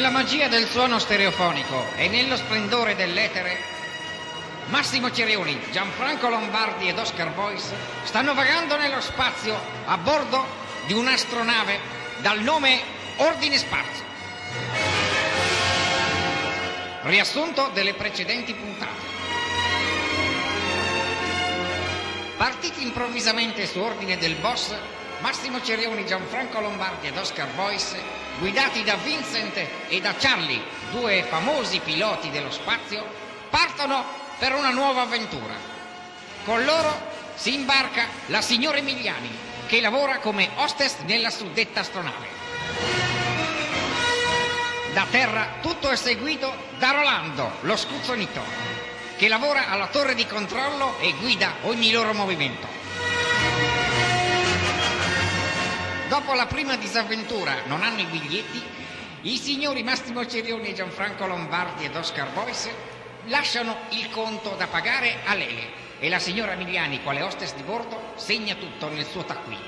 Nella magia del suono stereofonico e nello splendore dell'etere, Massimo Cerioni, Gianfranco Lombardi ed Oscar Boyce stanno vagando nello spazio a bordo di un'astronave dal nome Ordine Spazio. Riassunto delle precedenti puntate. Partiti improvvisamente su ordine del boss, Massimo Cerioni, Gianfranco Lombardi ed Oscar Boyce, guidati da Vincent e da Charlie, due famosi piloti dello spazio, partono per una nuova avventura. Con loro si imbarca la signora Emiliani, che lavora come hostess nella suddetta astronave. Da terra tutto è seguito da Rolando, lo scuzzonito, che lavora alla torre di controllo e guida ogni loro movimento. Dopo la prima disavventura non hanno i biglietti, i signori Massimo Cerioni e Gianfranco Lombardi ed Oscar Boyce lasciano il conto da pagare a Lele e la signora Emiliani, quale hostess di bordo, segna tutto nel suo taccuino.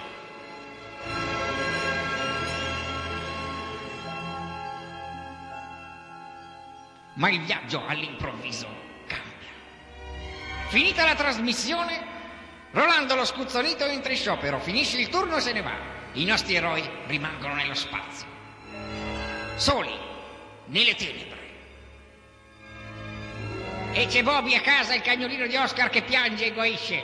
Ma il viaggio all'improvviso cambia. Finita la trasmissione, Rolando lo scuzzonito entra in sciopero, finisce il turno e se ne va. I nostri eroi rimangono nello spazio, soli, nelle tenebre. E c'è Bobby a casa, il cagnolino di Oscar, che piange e guaisce.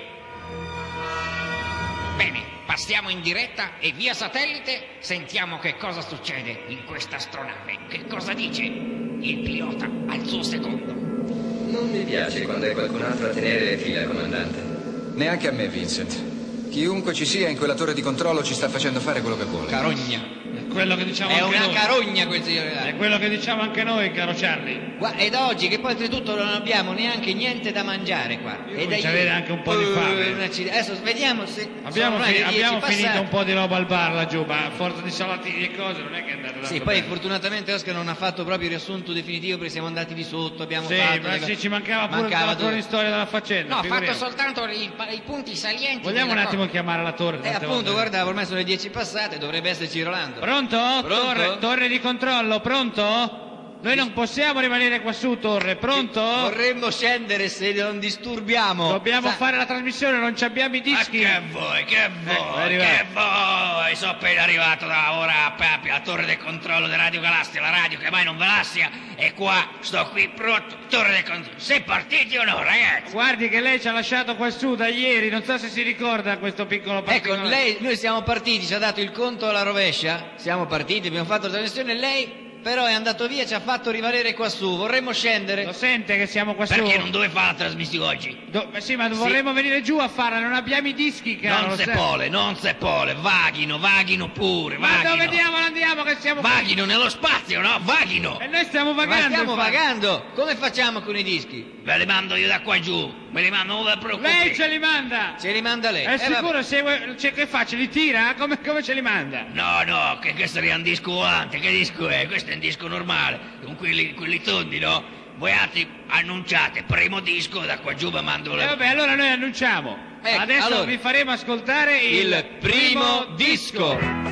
Bene, passiamo in diretta e via satellite sentiamo che cosa succede in questa astronave. Che cosa dice il pilota al suo secondo? Non mi piace quando è qualcun altro a tenere le fila, comandante. Neanche a me, Vincent. Chiunque ci sia in quella torre di controllo ci sta facendo fare quello che vuole. Carogna. È quello che diciamo È anche una noi. carogna quel signore là. È quello che diciamo anche noi, caro Charlie. Ed oggi che poi oltretutto non abbiamo neanche niente da mangiare qua. Io comincio ad avere anche un po' di fame. Adesso vediamo se Abbiamo finito passate. un po' di roba al bar laggiù, ma a forza di salatini e cose non è che è andata tanto Sì, poi bene. fortunatamente Oscar non ha fatto proprio il riassunto definitivo perché siamo andati di sotto, abbiamo Sì, fatto... ma sì, ci mancava pure Mancava tutta la dove- storia della faccenda. No, ha fatto figuriamo. soltanto i punti salienti. Vogliamo un della attimo cosa. chiamare la torre? tante appunto, volte. guarda, ormai sono le 10 passate, dovrebbe esserci Rolando. Pronto? Pronto? Torre di controllo, pronto? Noi non possiamo rimanere qua su, torre, pronto? Vorremmo scendere se non disturbiamo. Dobbiamo fare la trasmissione, non ci abbiamo i dischi. Ma che vuoi, è arrivato. Sono appena arrivato da ora proprio alla torre del controllo di Radio Galassia, la radio che mai non velassia, e qua sto qui pronto, torre del controllo. Sei partiti o no, ragazzi? Guardi che lei ci ha lasciato qua su da ieri, non so se si ricorda questo piccolo Ecco, particolare. noi siamo partiti, ci ha dato il conto alla rovescia, siamo partiti, abbiamo fatto la trasmissione e lei però è andato via, ci ha fatto rimanere qua su, vorremmo scendere. Lo sente che siamo qua su? Perché non dove fa la trasmissione oggi? Sì, ma vorremmo venire giù a farla, non abbiamo i dischi, caro. Non se pole, vaghino pure, Ma vaghino. dove andiamo che siamo qui? Vaghino nello spazio, no? Vaghino. E noi stiamo Ma vagando. stiamo infatti. vagando, come facciamo con i dischi? Ve li mando io da qua giù, me li mando, non vi preoccupate. Lei ce li manda. Ce li manda lei. È sicuro? vabbè. Che fa? Ce li tira? Come ce li manda? No, che questo è un disco volante, che disco è? Questo è un disco normale, con quelli tondi, no? Voi altri annunciate, primo disco, da qua giù vi mando E vabbè, allora noi annunciamo. Ecco, Adesso allora, vi faremo ascoltare il primo disco.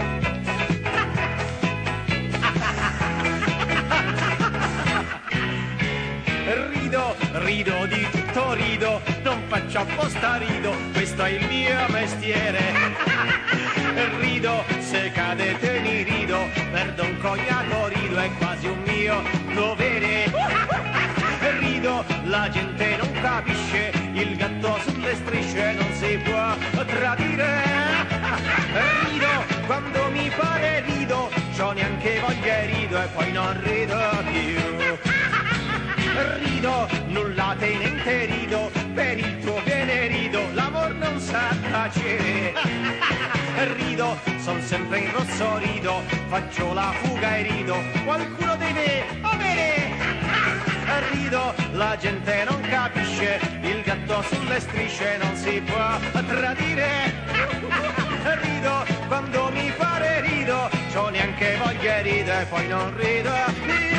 Rido di tutto rido, non faccio apposta rido, questo è il mio mestiere. Rido, se cadete mi rido, perdo un cognato rido, è quasi un mio dovere. Rido, la gente non capisce, il gatto sulle strisce non si può tradire. Rido, quando mi pare rido, c'ho neanche voglia e rido e poi non rido più. Rido, nulla tenente rido, per il tuo bene rido, l'amor non sa tacere. Rido, son sempre in rosso rido, faccio la fuga e rido, qualcuno deve avere. Rido, la gente non capisce, il gatto sulle strisce non si può tradire. Rido, quando mi pare rido, c'ho neanche voglia e rido e poi non rido più.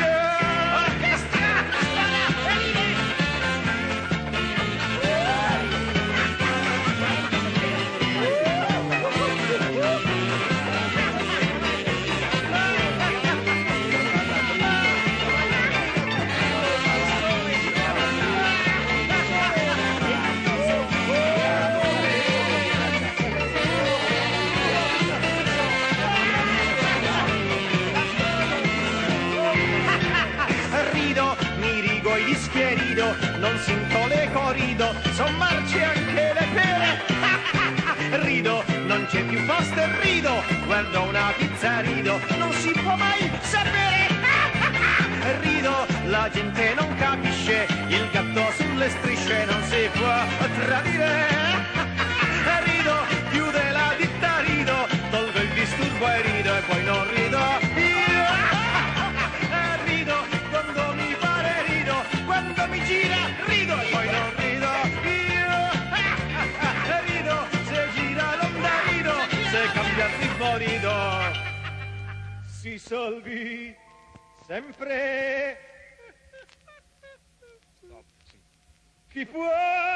fischie e rido, non sinto le corrido, son marci anche le pere. Rido, non c'è più posto e rido, guardo una pizza rido, non si può mai sapere. Rido, la gente non capisce, il gatto sulle strisce non si può tradire. Rido, chiude la ditta rido, tolgo il disturbo e rido e poi non rido io. Rido, quando mi pare rido, quando mi gira rido e poi non rido io. Rido, se gira l'onda rido, se cambia il ritmo rido. Si salvi sempre chi può.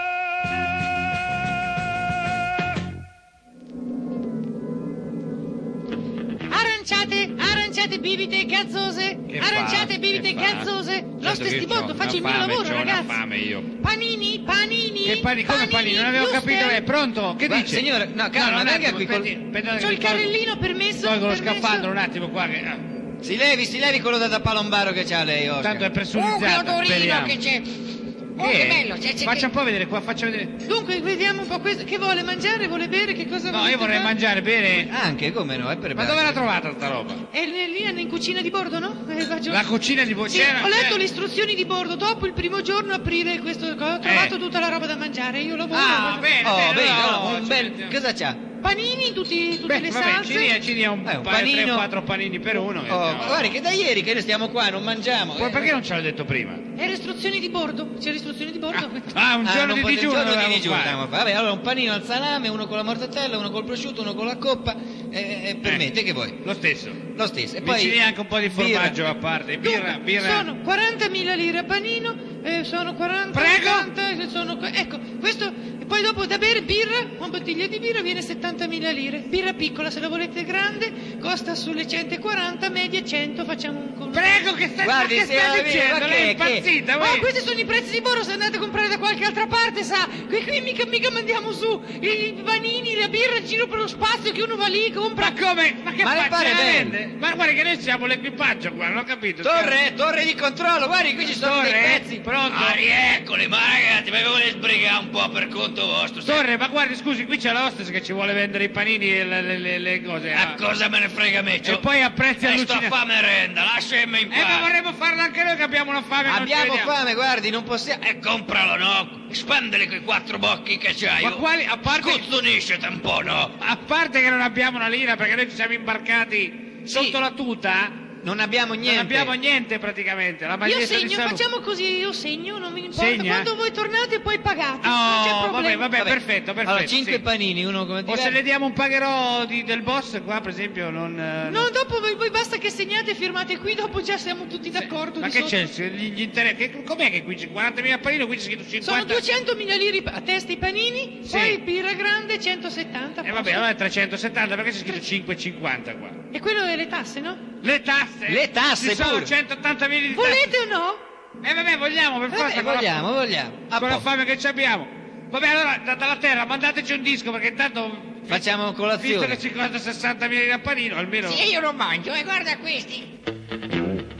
Aranciate, bibite gazzose. Che Aranciate, fa? bibite Che fa? gazzose. L'oste Certo che Stibordo, c'ho faccio il una mio fame, lavoro, c'ho una ragazzi. fame io. Panini. Che panini? Come panini? Non avevo giuste? capito. È pronto? Che Guarda, dice? signore, no, calma, un venga attimo, qui col- aspetti, C'ho il carrellino permesso. Tolgo lo permesso. scafandro un attimo qua che... Si levi quello da palombaro che c'ha lei, Oscar. Tanto è Che pressurizzato, odorino speriamo. che c'è. Oh, Che che è? bello, Faccia un po' vedere qua, faccia vedere. Dunque, vediamo un po' questo. Che vuole mangiare? Vuole bere? Che cosa No, volete io vorrei fare? mangiare, bere. Anche, come no, è per Ma dove l'ha trovata sta roba? È lì in cucina di bordo, no? La cucina di Sì, c'era- ho letto c'era- le istruzioni di bordo. Dopo il primo giorno aprire questo. Ho trovato tutta la roba da mangiare. Io lavoro. Ah, bene, Oh, bene, no, allora, un ci bel... mettiamo. Cosa c'ha? Panini, tutte Beh, le vabbè, salse. ci dia un un paio, panino. 3 o 4 panini per uno. e Oh, andiamo. ma guardi che da ieri che noi stiamo qua, non mangiamo. Poi perché non ce l'ha detto prima? E le istruzioni di bordo? C'è le istruzioni di bordo? Un giorno non di potete- digiuno giorno di dovevamo digiuno fare. dobbiamo fare. Vabbè, allora un panino al salame, uno con la mortadella, uno col prosciutto, uno con la coppa, per me, te che vuoi? Lo stesso. Lo stesso. E Mi poi ci dia anche un po' di birra. formaggio a parte. Dunque, Birra. sono 40.000 lire a panino, sono 40. Prego? 50, ecco, questo. E poi dopo da bere birra, una bottiglia di birra viene 70.000 lire. Birra piccola, se la volete grande, costa sulle 140, media 100, facciamo un conto. Prego, che stai, Guardi, che se stai la dicendo? ma Lei è che- impazzita, Ma voi. questi sono i prezzi di bordo, se andate a comprare da qualche altra parte, sa? Qui mica mandiamo su i panini, la birra in giro per lo spazio, che uno va lì, compra. Ma come? Ma che Ma le faccia pare la bene? vende? Ma guarda che noi siamo l'equipaggio qua, non ho capito. Torre di controllo, guardi, qui ci sono dei Torre, pezzi. pronto? Ah, rieccoli, ma ragazzi, ma vi volete sbrigare un po' per conto vostro? Torre, ma guardi, scusi, qui c'è l'hostess che ci vuole vendere i panini e le cose. A cosa me ne frega me? E poi a prezzi sto a allucinanti. fa merenda, lasciami in Ma pace. vorremmo farlo anche noi che abbiamo una fame. Abbiamo non ce ne diamo. fame, guardi, non possiamo. E compralo, no? Spendeli quei 4 bocchi che c'hai. Ma quali, a parte, Scuzzoniscete un po', no? a parte che non abbiamo una lira perché noi ci siamo imbarcati sotto la tuta, Non abbiamo niente. non abbiamo niente praticamente. La Io maglietta di segno, salute. facciamo così, io segno, non mi importa. Segna? Quando voi tornate poi pagate, non c'è Oh, problema. vabbè, perfetto. Allora, 5 sì. panini, uno come O se le diamo un pagherò del boss qua, per esempio, non... No, dopo voi basta che segnate e firmate qui, dopo già siamo tutti d'accordo. Ma di che sotto. c'è? Gli interessi? Com'è che qui c'è 40.000 panini, qui c'è scritto 50? Sono 200.000 lire a testa i panini, Sì. poi birra grande 170. E vabbè, allora è 370, perché c'è scritto 5,50 qua? E quello è le tasse, no? Le tasse? Le tasse Ci sono pure. 180.000 di tasse. Volete o no? Vabbè, vogliamo, per forza. con la- vogliamo. A Con la posto. fame che ci abbiamo. Vabbè, allora, dalla terra, mandateci un disco, perché intanto... Facciamo Visto colazione. che 50-60 mila a panino, almeno... Sì, io non mangio, e guarda questi.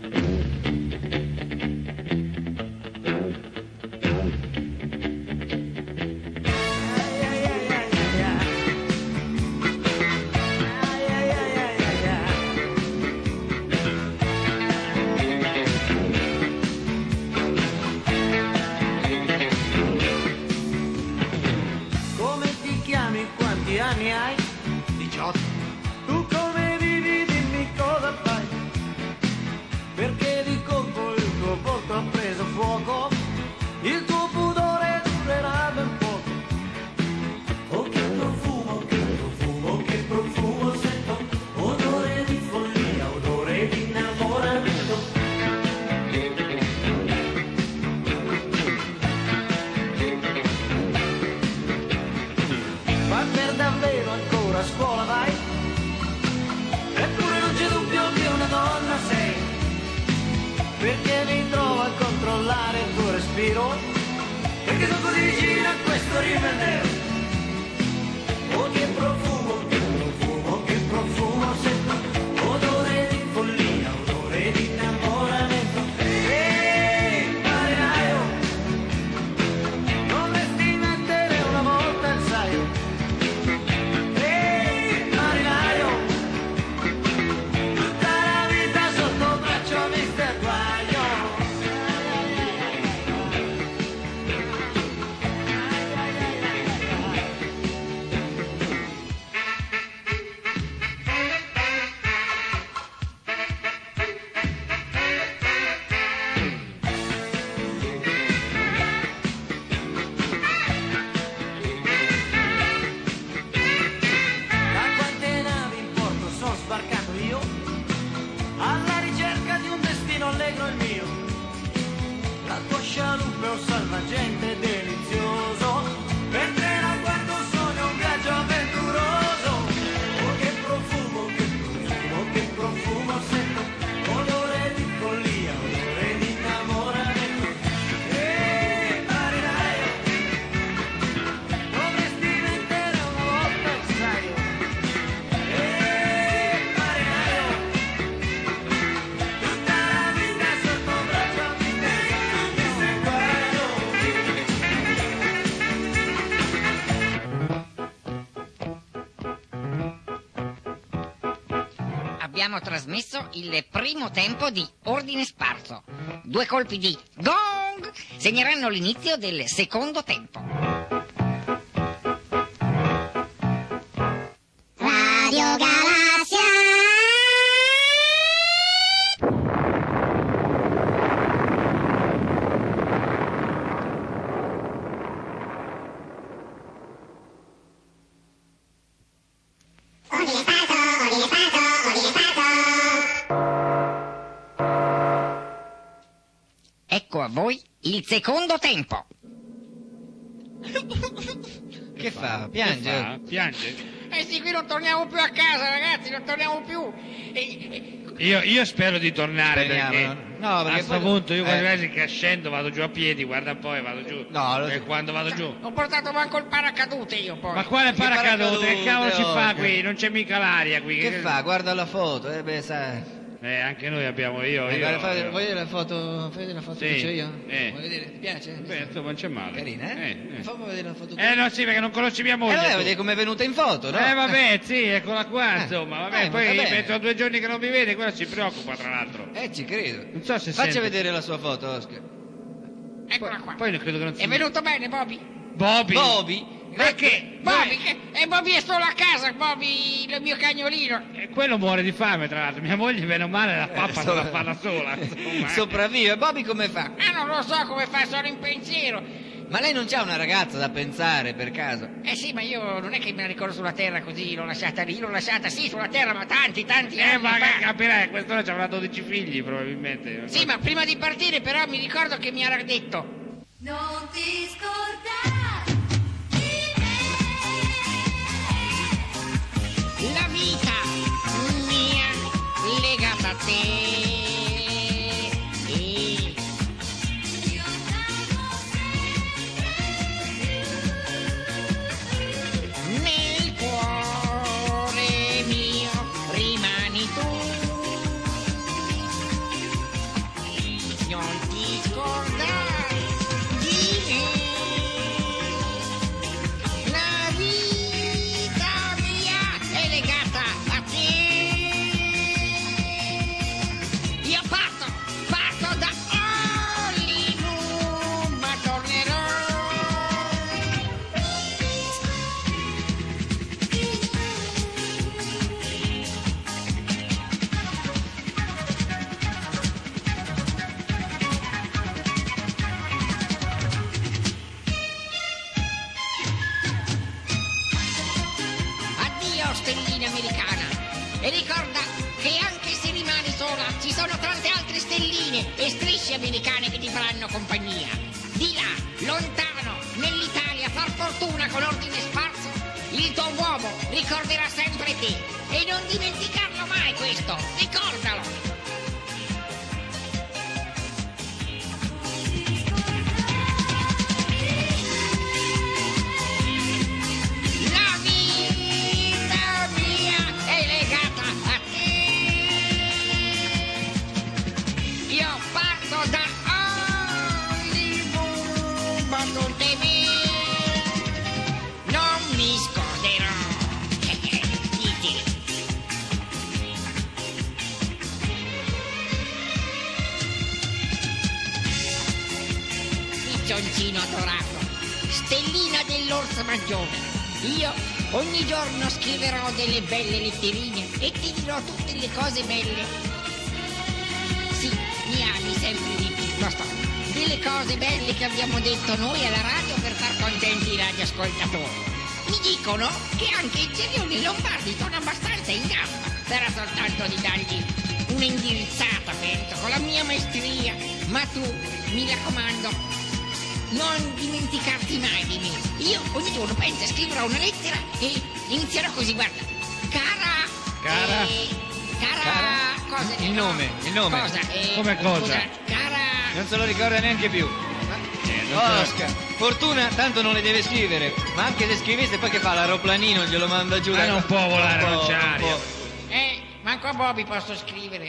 Come ti chiami, quanti anni hai? 18. Tu come vivi, dimmi cosa fai. Perché di colpo il tuo volto ha preso fuoco. Il tuo pudore durerà ben poco. Oh che profumo, che profumo, che profumo sento. Odore di follia, odore di innamoramento. Ma per davvero ancora a scuola vai? Eppure non c'è dubbio che una donna sei. Perché mi trovo a controllare il tuo respiro. Perché sono così vicino a questo rivedere. Oh che profumo, che profumo, che profumo sento. Odore di follia, odore di innamoramento. Pare tanta gente delizioso, mentre la guardo sogno un viaggio avventuroso. Oh che profumo, che profumo sento, odore di follia, odore di innamoramento. Marinaio, dovresti mettere una volta il saio. Marinaio, tutta la vita sotto braccio mi tengo, se guardo. Abbiamo trasmesso il primo tempo di Ordine Sparso. 2 colpi di gong segneranno l'inizio del secondo tempo. Radio Galassia. Ordine Sparso, Ordine Sparso, Ordine Sparso. Ecco a voi il secondo tempo. Che fa? Piange? Ah, piange? Eh sì, qui non torniamo più a casa, ragazzi, non torniamo più. Io spero di tornare Speriamo, perché, no, perché a sto poi- punto io quasi che scendo vado giù a piedi, guarda poi vado giù. No, lo E so. quando vado giù? Ho portato manco il paracadute io poi. Ma quale paracadute? Che cavolo ci fa paracadute? qui? Non c'è mica l'aria qui. Che fa? Guarda la foto, beh, sai. Anche noi abbiamo io. Guarda, fai io. vedere la foto, fai vedere la foto Sì, che c'ho io? eh. Vuoi vedere? Ti piace? Beh, insomma, non c'è male. Carina, eh? Fammi vedere la foto. No, sì, perché non conosci mia moglie. Allora tu. vedere com'è venuta in foto, no? Vabbè, sì, eccola qua, insomma, vabbè, ma poi va bene. metto 2 giorni che non mi vede, quella si preoccupa, tra l'altro. Ci credo. Non so se Faccia sente. vedere la sua foto, Oscar. Eccola qua. Poi non credo che non si... È venuto bene, Bobby? Bobby? Bobby? Ma che? Bobby, e Bobby è solo a casa, Bobby, il mio cagnolino. Quello muore di fame, tra l'altro. Mia moglie, bene o male, la pappa se la fa da sola, insomma. Sopravvive. Bobby come fa? Non lo so come fa, sono in pensiero. Ma lei non c'ha una ragazza da pensare, per caso? Eh sì, ma io non è che me la ricordo sulla terra così, l'ho lasciata lì, l'ho lasciata sì sulla terra, ma tanti anni Ma che fa. capirai, a quest'ora ci avrà 12 figli, probabilmente. Sì, ma prima di partire però mi ricordo che mi era detto: Non ti scordare di me. la vita mia legata a te. Io t'amo Nel cuore mio rimani tu. Non ti scordare di me. La vita mia è legata a te. Io parto da Hollywood, ma tornerò. Addio stellina americana, e ricorda che anche se rimani sola ci sono tante altre stelline e strisce americane che ti faranno compagnia. Di là, lontano, nell'Italia, far fortuna con Ordine Sparso, il tuo uomo ricorderà sempre te. E non dimenticarlo mai questo, ricordalo. La vita mia è legata a te. Io parto da Hollywood, ma non te me. Non mi scorderò. Dite. Piccioncino adorato, stellina dell'orso maggiore. Io ogni giorno scriverò delle belle letterine e ti dirò tutte le cose belle. Sì, mi ami sempre di più, lo so. Delle cose belle che abbiamo detto noi alla radio per far contenti i radioascoltatori. Mi dicono che anche i Gerioni Lombardi sono abbastanza in gamba. Sarà soltanto di dargli un'indirizzata, penso, con la mia maestria. Ma tu, mi raccomando, non dimenticarti mai di me. Io ogni giorno penso, scriverò una lettera e inizierò così, guarda. Cara? Cosa? Il nome. Cosa? Come cosa? Scusa, cara... Non se lo ricorda neanche più. Oscar, fortuna tanto non le deve scrivere, ma anche se scrivesse poi che fa l'aeroplanino, glielo manda giù. Non può volare, non c'è aria. Manco a Bobby posso scrivere.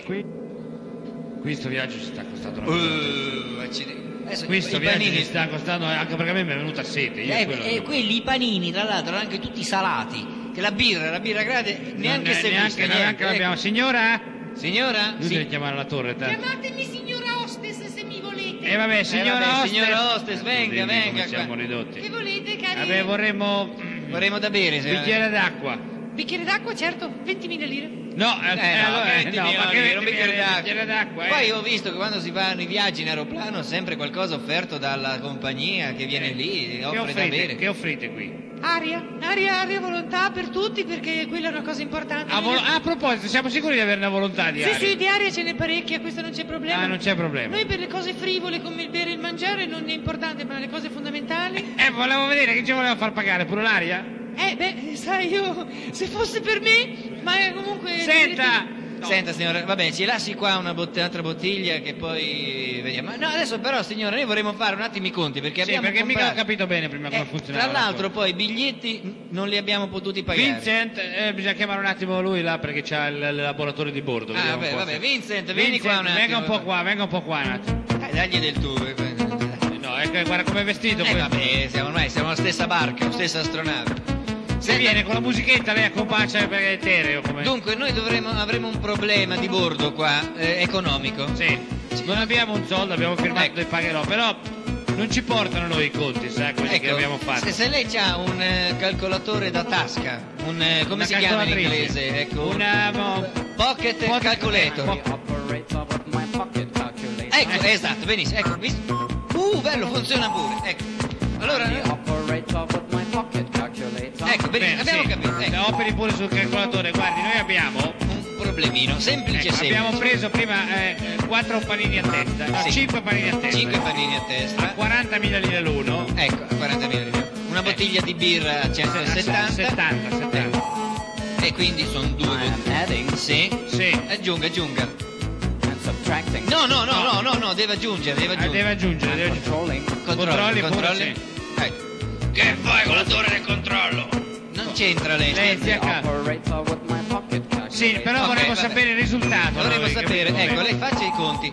Questo viaggio ci sta costando una Adesso Questo i viaggio panini ci sta costando, anche perché a me mi è venuta sete. quelli i panini, tra l'altro, erano anche tutti salati. Che la birra grande, neanche se vista, neanche l'abbiamo. Signora? Signora? Lui deve chiamare la torre, tanto. Chiamatemi signora hostess se mi volete. Vabbè, signora hostess, venga come qua. siamo ridotti. Che volete, cari? Vabbè, vorremmo da bere. bicchiere d'acqua. Bicchiere d'acqua, certo, 20.000 lire. No, ma che un bicchiere d'acqua. Poi ho visto che quando si fanno i viaggi in aeroplano sempre qualcosa offerto dalla compagnia che viene lì, offre da bere. Che offrite qui? Aria, volontà per tutti, perché quella è una cosa importante. A proposito, siamo sicuri di avere una volontà di aria? Sì, di aria ce n'è parecchia, questo non c'è problema. Non c'è problema. Noi per le cose frivole come il bere e il mangiare non è importante, ma le cose fondamentali... Volevo vedere che ci voleva far pagare, pure l'aria? Sai, io, se fosse per me, ma comunque... Senta signora, vabbè, ci lasci qua un'altra bottiglia che poi vediamo. No, adesso però signora, noi vorremmo fare un attimo i conti perché abbiamo perché comprato... mica ho capito bene prima come funzionava. Tra l'altro poi i biglietti non li abbiamo potuti pagare. Vincent, bisogna chiamare un attimo lui là perché c'ha il laboratorio di bordo. Vabbè, Vincent, vieni qua un attimo. Venga un po' qua un attimo. Dagli del tuo. No, guarda come è vestito. Vabbè, siamo la stessa barca, la stessa astronave. Se viene con la musichetta lei accompagna perché è etereo. Dunque noi avremo un problema di bordo qua, economico. Sì. Non abbiamo un soldo, abbiamo firmato e pagherò, però non ci portano noi i conti, sa, quelli che abbiamo fatto. Se lei ha un calcolatore da tasca, come si chiama in inglese? Ecco, una pocket calculator. Ecco, esatto, benissimo. Ecco, visto? Bello, funziona pure. Ecco. Allora ecco, benissimo, abbiamo capito. Ecco. Operi pure sul calcolatore, guardi, noi abbiamo un problemino semplice. Abbiamo preso prima 4 panini a testa, 5 panini a testa. 5 panini a testa. A 40.000 lire l'uno. Ecco, a 40.000 lire. Una bottiglia di birra a 170. 70. E quindi sono 2. Sì. Aggiunga. No, deve aggiungere. Controlli. Ecco. Che fai con la torre del controllo? Non c'entra lei. Sì, però vorremmo sapere il risultato. Vorremmo sapere, ecco, lei faccia i conti.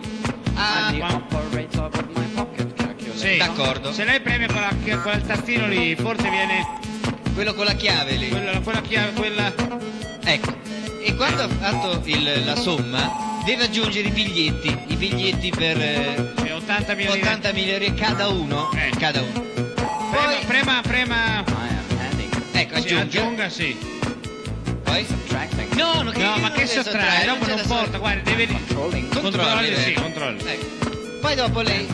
Sì. D'accordo. Se lei preme quel tastino lì, forse viene... Quello con la chiave lì. Quella... Ecco. E quando ha fatto la somma, deve aggiungere i biglietti per 80.000 lire cada uno. Cada uno. Prema. Ecco, aggiunga, sì. Poi? No, ma che sottrae? Dopo non porta, guarda, deve... Controlli. Ecco. Poi dopo lei...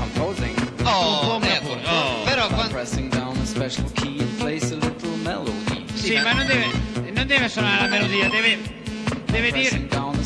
Però quando... Sì, ma non deve suonare la melodia, deve dire...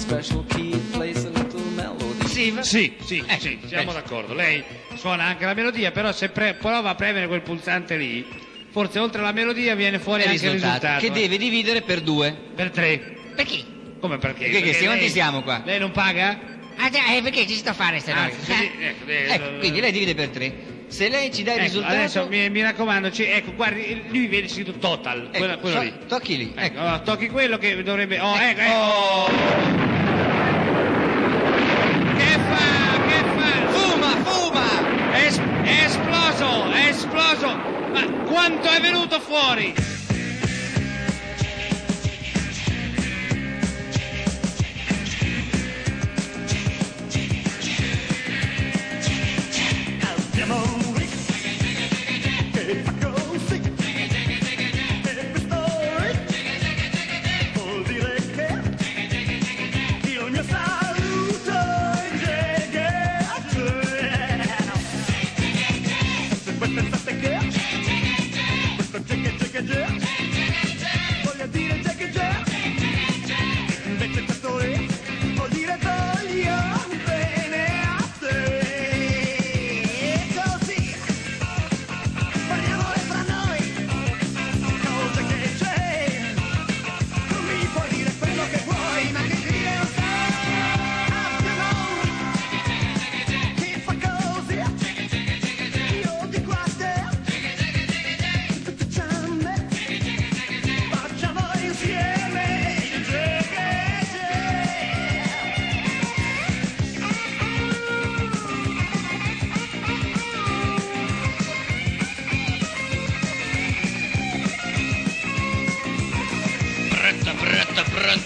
Sì, siamo d'accordo. Lei suona anche la melodia, però se prova a premere quel pulsante lì, forse oltre alla melodia viene fuori anche il risultato. Che deve dividere per 2. Per 3. Perché? Come perché? Perché quanti siamo qua? Lei non paga? Perché ci sto a fare sta Ecco, quindi lei divide per 3. Se lei ci dà il risultato... Adesso mi raccomando, ecco, guardi, lui viene scritto total, quello lì. Tocchi lì. Ecco, tocchi quello che dovrebbe... ecco. Che fa? Fuma! È esploso! Ma quanto è venuto fuori? Yeah.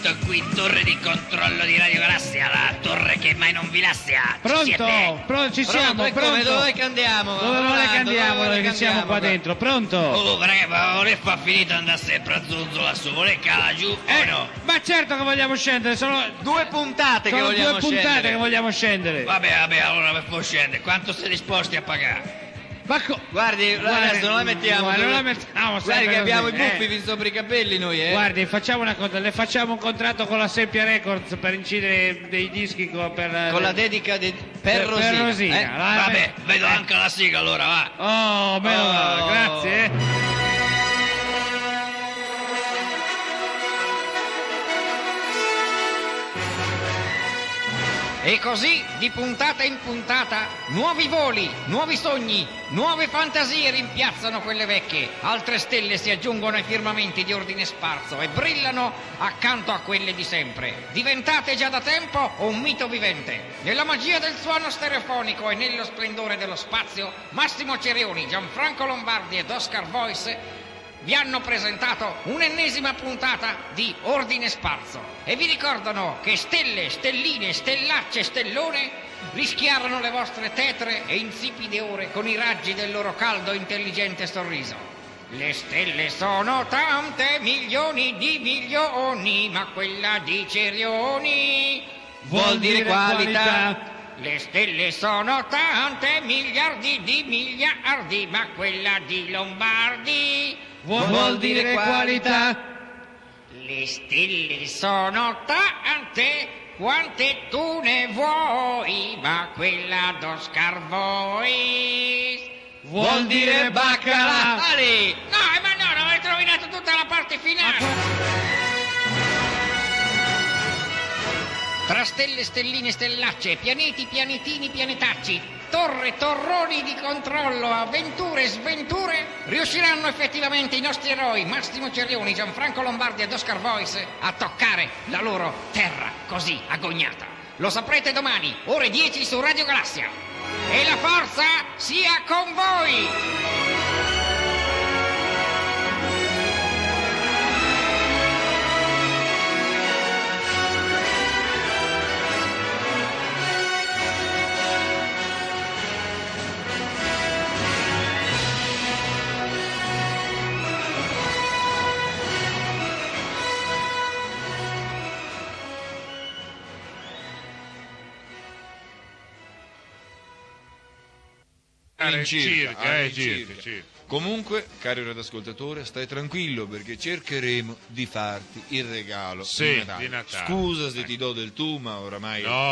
sto qui, torre di controllo di Radio Galassia, la torre che mai non vi lascia. Pronto, ci siamo, pronto. Dove che andiamo? Dove che andiamo? Noi che siamo qua dentro, pronto? Oh, ma vuole far finito andare sempre a zonzo lassù, vuole cala giù o no? Ma certo che vogliamo scendere, sono 2 puntate che vogliamo due puntate che vogliamo scendere. Vabbè, allora per poi scendere, quanto siete disposti a pagare? Guardi, adesso non la mettiamo. Non la mettiamo. Guardi che abbiamo i buffi fin sopra i capelli noi, Guardi, facciamo una cosa, le facciamo un contratto con la Seppia Records per incidere dei dischi con la dedica per Rosina. Vabbè, vedo anche la sigla allora, va. Oh, bello, grazie. E così, di puntata in puntata, nuovi voli, nuovi sogni, nuove fantasie rimpiazzano quelle vecchie. Altre stelle si aggiungono ai firmamenti di ordine sparso e brillano accanto a quelle di sempre. Diventate già da tempo un mito vivente. Nella magia del suono stereofonico e nello splendore dello spazio, Massimo Cerioni, Gianfranco Lombardi ed Oscar Voice vi hanno presentato un'ennesima puntata di Ordine Sparso e vi ricordano che stelle, stelline, stellacce, stellone rischiarono le vostre tetre e insipide ore con i raggi del loro caldo e intelligente sorriso. Le stelle sono tante, milioni di milioni, ma quella di Cerioni vuol dire qualità. Le stelle sono tante, miliardi di miliardi, ma quella di Lombardi vuol dire qualità. Le stelle sono tante, quante tu ne vuoi, ma quella d'Oscar Voice vuol dire baccalà. No, ma no, non avete rovinato tutta la parte finale. Tra stelle, stelline, stellacce, pianeti, pianetini, pianetacci, torre, torroni di controllo, avventure, sventure, riusciranno effettivamente i nostri eroi Massimo Cerioni, Gianfranco Lombardi ed Oscar Voice a toccare la loro terra così agognata. Lo saprete domani, ore 10 su Radio Galassia. E la forza sia con voi! Circa. Comunque, caro radioascoltatore, stai tranquillo perché cercheremo di farti il regalo di Natale. Di Natale. Scusa se ti do del tu, ma oramai... No.